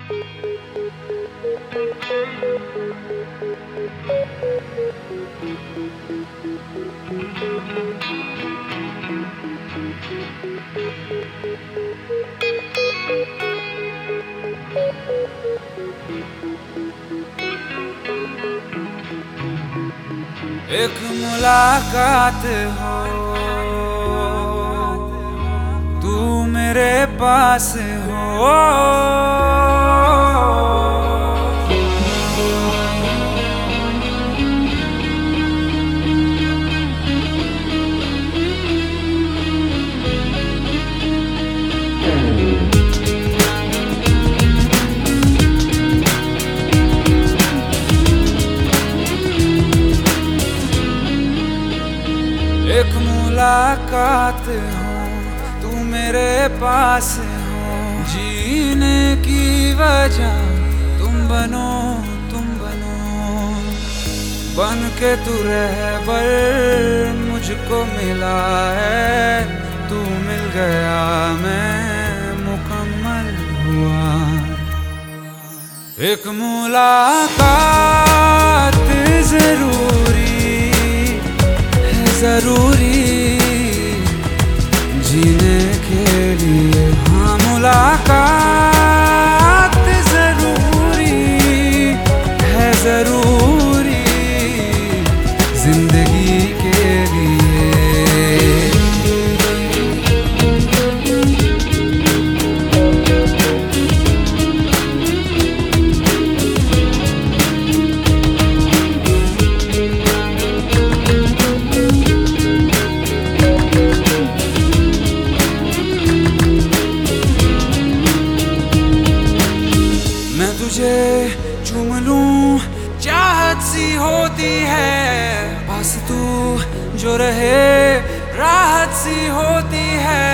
एक मुलाकात हो, तू मेरे पास हो। एक मुलाकात हो, तू मेरे पास हो। जीने की वजह तुम बनो, तुम बनो। बन के तू रहबर मुझको मिला है। तू मिल गया मैं मुकम्मल हुआ। एक मुलाकात जरूरी जीने के लिए। हाँ, मुलाकात जरूरी है, जरूरी जिंदगी के लिए। तुझे चूम लूं चाहत सी होती है। पास तू जो रहे राहत सी होती है।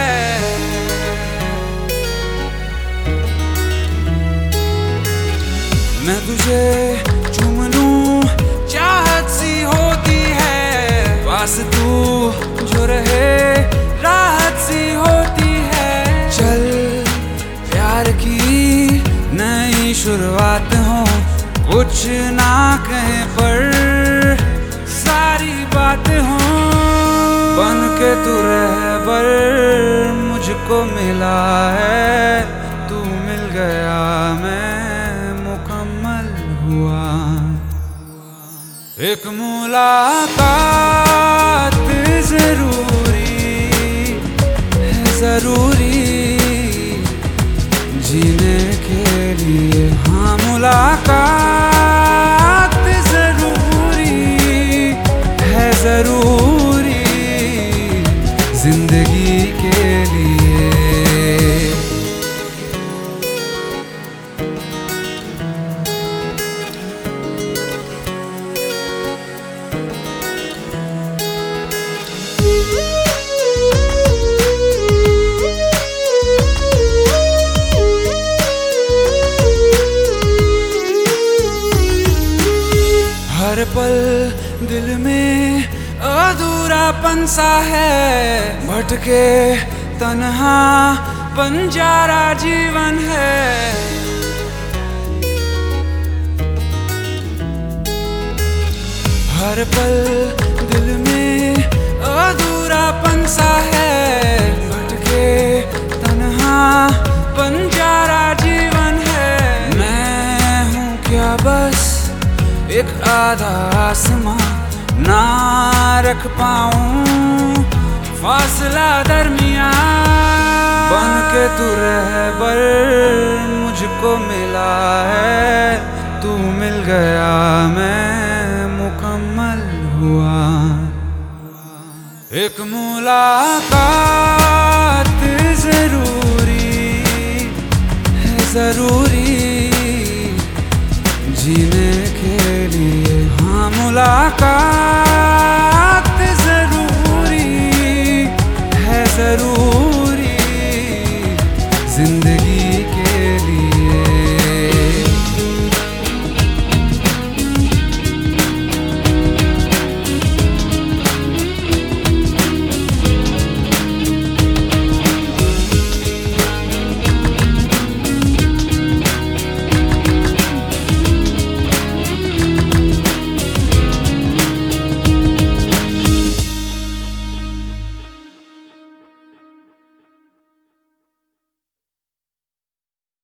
मैं तुझे चूम लूं चाहत सी होती है। पास तू जो रहे राहत सी होती है। चल प्यार की नई शुरुआत हो, कुछ ना कहे पर सारी बात हो। बन के तू रहबर मुझको मिला है। तू मिल गया मैं मुकम्मल हुआ। एक मुलाकात जरूरी है, जरूरी जीने के लिए। हाँ, मुलाकात जरूरी है, जरूरी जिंदगी के लिए। हर पल दिल में अधूरापन सा है। भटके तन्हा बंजारा जीवन है। हर पल दिल में अधूरापन सा है। भटके तन्हा बंजारा जीवन है। मैं हूँ क्या बस एक आधा आसमां, ना रख पाऊं फासला दरमियां। बन के तू रहबर मुझको मिला है। तू मिल गया मैं मुकम्मल हुआ। एक मुलाकात जरूरी है, जरूरी जीने के लिए। हाँ, मुलाकात जरूरी है, जरूरी